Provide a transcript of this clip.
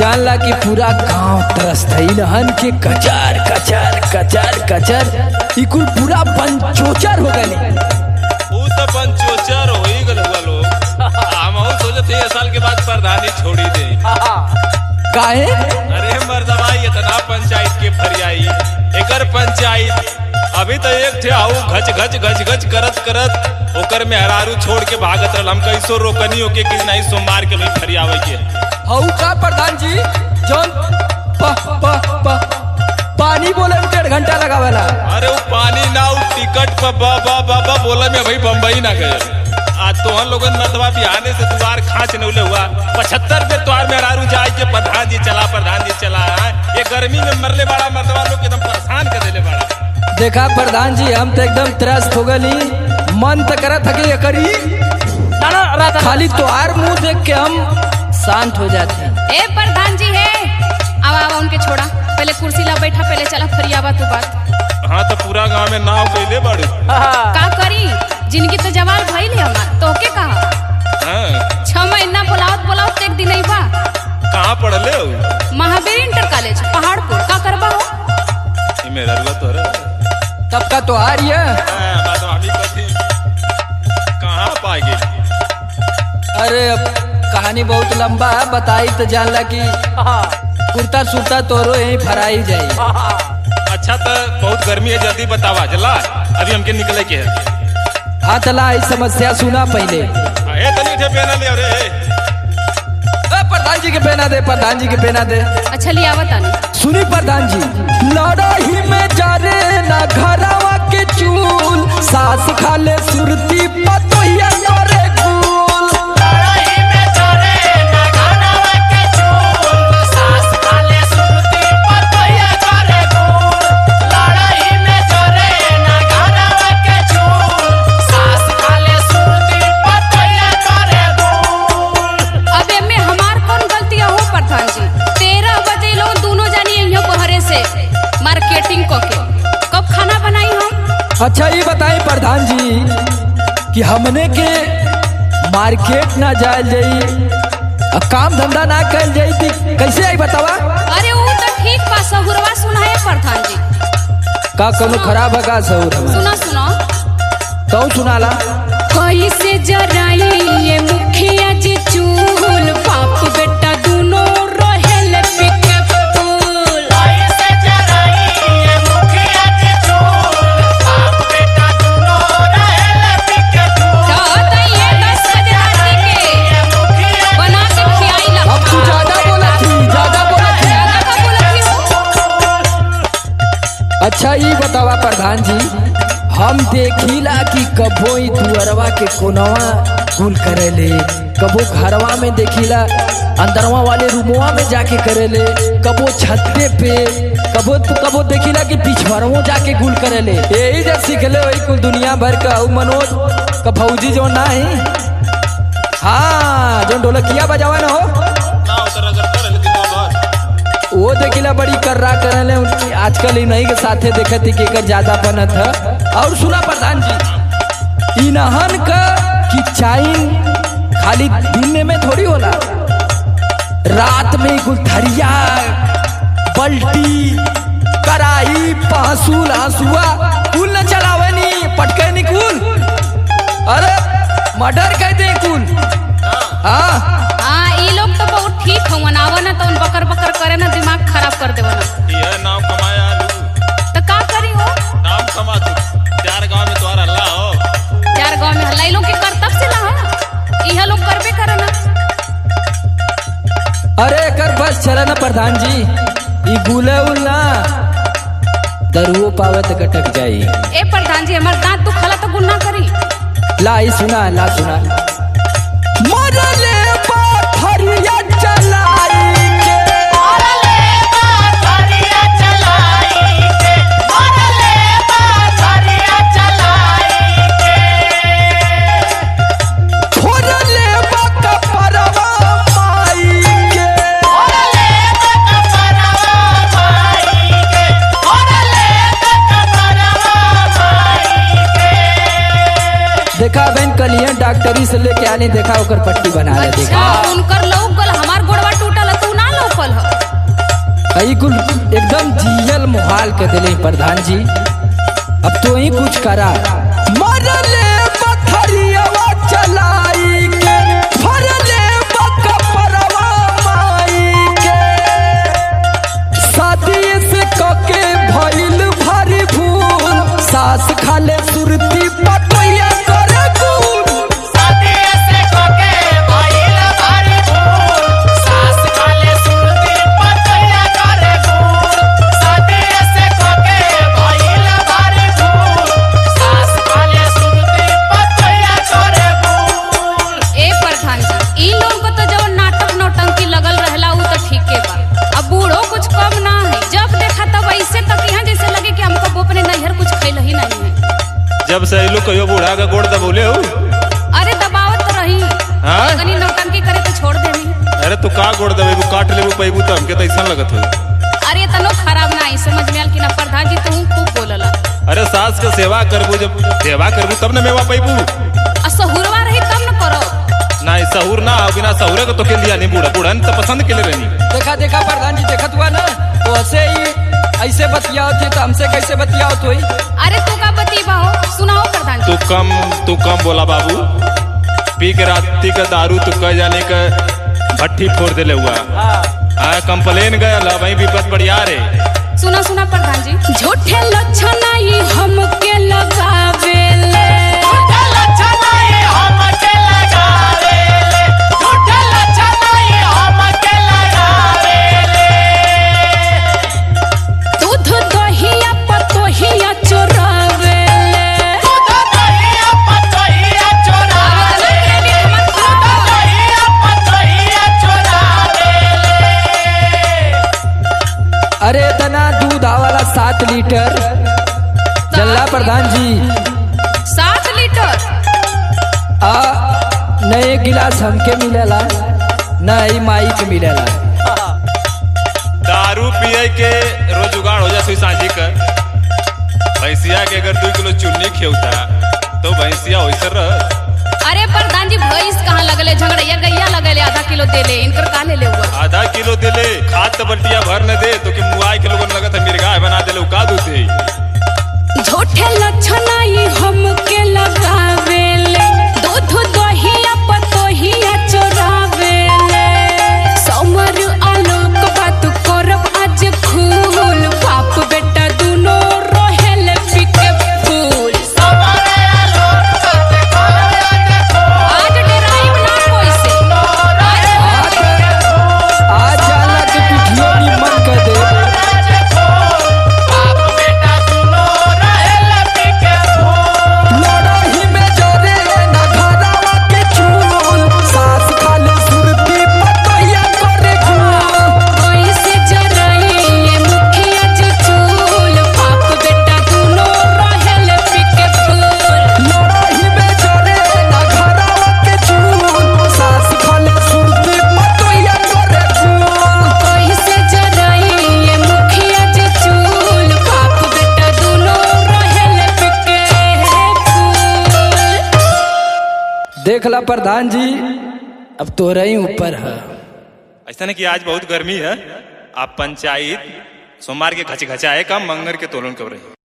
जानला कि पूरा गांव तरसत है नहन के कचर कचर कचर कचर इकुल पूरा पंचोचर हो गए। वो तो पंचोचर हो ही गल हुआ लोग। हम सोचते हैं साल के बाद प्रधानी छोड़ी दे। काहे? अरे मर्दवा इतना पंचायत के फरियाई एकर पंचायत अभी तो एक थे आऊ घच घच घच घच करत करत ओकर में हरारू छोड़ के भागत रहल। हम कैसो रोकनी होके कि नहीं सोमवार के भाई फरियावे के हऊ का प्रधान जी जौन पानी बोले में 1.5 घंटा लगावेला। अरे वो पानी ना वो टिकट पर बा बोला में भाई बम्बई ना गए। आज तो हम लोगन नतवा बिहाने से द्वार खाँच नौले हुआ 75 पे द्वार में हरारू जाए के प्रधान जी चला ये गर्मी में मरले बड़ा मर्दवा लोग एकदम परेशान कर देले बड़ा। देखा प्रधान जी हम तो एकदम त्रस्त हो गली। मन तो करत था कि ये करी खाली तोहार मुंह देख के हम शांत हो जाते हैं। ए प्रधान जी है अब उनके छोड़ा पहले कुर्सी ला बैठा पहले चला फरियावा तू बात। हाँ तो पूरा गांव में नाव कैले बड़े का करी जिनकी तो जवान भइल है हमार तो के कहा 6 महीना बोलावत एक दिन नहीं बा। कहाँ पढ़ले हो? महावीर इंटर कॉलेज पहाड़पुर का करबा हो? मेरा तो तब का तो आ रही है। कहाँ पाए गए? अरे कहानी बहुत लंबा है बताई तो जानला कि कुर्ता सुरता तोरो यही फराई जाए। अच्छा तो बहुत गर्मी है जल्दी बतावा चला अभी हमके निकले के है। हाँ चला इस समस्या सुना पहले। तनी उठे पहना ले अरे प्रधान जी के पहना दे प्रधान जी के पहना दे। अच्छा लिया बतानी सुनी प्रधान जी लड़ाई में जा रे ना घरवा के चूल सास खाले सुरती पतोहिया करे गुल। लड़ाई में जा रे ना घरवा के चूल सास खाले सुरती पतोहिया करे गुल। लड़ाई में जा रे ना घरवा के चूल सास खाले सुरती पतोहिया करे गुल। अब में हमार कौन गलती हो प्रधान जी? 13 बजे लोग दोनों जानी यहाँ बहरे से मार्केटिंग को के कब खाना बनाई हम? अच्छा ये बताएं प्रधान जी कि हमने के मार्केट ना जाए जाई काम धंधा ना कर जाई थी कैसे आई बतावा? अरे वो तो ठीक बा सहुरवा सुना है प्रधान जी। का कोनो खराब है का सहूर? सुना तो सुनाला कैसे जराई ये मुखिया जी चूल बाप बेटा दोनों रहेल पिके फूल। कैसे जराई ये मुखिया जी चूल बाप बेटा दोनों रहेल पिके फूल। तो ये 10 बजे रात के बना के खियाई ला। अब तू ज्यादा बोला थी ज्यादा का बोला थी हो। अच्छा ये बतावा प्रधान जी हम देखिला कि कबो ई दुअरवा के कोनवा गुल करेले कबो घरवा में देखिला अंदरवा वाले रूमवा में जाके करेले कबो छत्ते पे कबो देखिला कि पिछवाड़ों जाके गुल करेले। यही जब सीखले वही कुल दुनिया भर का मनोज का फौजी जो ना है हाँ जो ढोलकिया बजावा ना हो वो देखिला बड़ी कर्रा करले आजकल इन्हीं के साथे देखत थी कि एकर ज्यादा बनत है। और सुना प्रधान जी इनहन का कि चाइन खाली दिन में थोड़ी होला रात में गुलथरिया बल्टी कराई पहसूल हंसुआ कुल न चलावनी पटके नहीं कुल। अरे मर्डर कह दे कुल। हाँ ये लोग तो बहुत ठीक हो मनावा ना तो उन बकर बकर करे ना दिमाग खराब कर देवा ना। ये नाम कमाया तो का करी हो? नाम कमा तू 4 गांव में तुम्हारा हल्ला हो। 4 गांव में हल्ला लोग के कर्तव्य से ला हो यह लोग करबे करे ना। अरे कर बस चला ना प्रधान जी ई गुले उलना दरुओ पावे तो कटक जाई। ए प्रधान जी हमार दांत दुखला तो गुन्ना करी। ला सुना मरले पाथरिया चलाई के मरले पाथरिया चलाई के मरले पाथरिया चलाई के छोड़ले बका परवा माई के मरले बका परवा माई के मरले बका परवा माई के। देखा बहन कलियन डॉक्टरी से लेके आने देखा ओकर पट्टी बना ले। अच्छा उनकर लौक गल हमार गोड़वा टूटल तू ना लौकल ह। आई कुल एकदम जियल मुहाल के दिले प्रधान जी। अब तो ही कुछ करा मरले पथरियावा चलाई के फरले बकपरवा माई के शादी से कके भइल भारी भूल सास खाले सुरती पटैया करे गुल शादी से कोके भइल भारी भूल सास खाले सुरती पतैया करे गुल शादी से कोके भइल भारी भूल सास खाले सुरती पतैया करे गुल। ए प्रधान जी इन लोगों को तो जब नाटक नौटंकी लगल रहला उ तो ठीके बा। अब बूढ़ो कुछ कम ना है, जब देखा तब ऐसे तक यहाँ जैसे लगे कि हमको अपने नैहर कुछ खैल ही नहीं है। जब से लोग कहियो बूढ़ा का गोड़ दबोले हो। अरे दबावत तो रही हाँ? कनी नौटंकी करे तो छोड़ देनी। अरे तू का गोड़ दबेबू काट लेबू पैबू तो हमके तो ऐसा लगत हो। अरे तनो खराब ना आई समझ में आल कि ना प्रधान जी तू खूब बोलला। अरे सास का सेवा करबू, जब सेवा करबू तब न मेवा पैबू। आ सहुरवा रही तब न करो। ना सहूर ना हो, बिना सहूरे को तो के लिया नहीं बूढ़ा बूढ़ा तो पसंद के लिए रहनी। देखा देखा प्रधान जी देखत हुआ ना तो ऐसे ही ऐसे बतियाओ थे तो हमसे कैसे बतियाओ तो ही। अरे तू का बतीबा हो सुनाओ प्रधान जी। तू कम बोला बाबू। पी के राती का दारू तू कह जाने का भट्टी फोड़ दे हुआ। हाँ कंप्लेन गया वही विपत बढ़िया रे। सुना सुना प्रधान जी झूठे लक्षण आई हमके लगावेले झूठे लक्षण आई हमके लगावेले झूठे लक्षण आई हमके लगावेले दूध दहिया पतोहिया चोरावेले दूध दहिया पतोहिया चोरावेले दूध दहिया पतोहिया चोरावेले। अरे इतना दूध आवाला 7 लीटर चल्ला प्रधान जी 7 लीटर आ न एक गिलास हमके मिलेला न ही माई के मिलेला। दारू पिए के रोज जुगाड़ हो जाए सांझी कर। भैंसिया के अगर 2 किलो चुन्नी खेवता तो भैंसिया वैसे रह। अरे प्रधान जी भैंस कहाँ लगले झगड़ैया गैया लगले आधा किलो देले इनकर का ले हुआ। आधा किलो दिले खाद तो बल्टिया भर न दे तो कि मुआई के लोगन लगत है मिर्गा बना देले का दूध दे। झूठे लक्षण आई हमके लगावेले दूध दहिया पतोहिया चोरावेले समर आलोक बात करब आज खूल बाप बेटा दुनो रहेले पिके फूल। समरे आलोक बात करब आज डेराइब ना कोई से आज जाला के पिठियों निमन कर दे। बाप बेटा दुनो रहेला पिके फूल। लड़ाई में जरे ना घरवा के चूल सास खाले सुरती पतैया करे गुल ऐसे जराइए मुखिया जो चूल बाप बेटा दुनो रहेले पिके फूल। लड़ाई में जरे ना घरवा के चूल सास खाले सुरती पतैया करे गुल कैसे जराइए मुखिया जो चूल बाप बेटा दुनो रहेले पिके फूल। देखला प्रधान जी अब तोरा ही ऊपर है। ऐसा नहीं कि आज बहुत गर्मी है। आप पंचायत सोमवार के घच घचाए का मंगर के तोलन कर रही।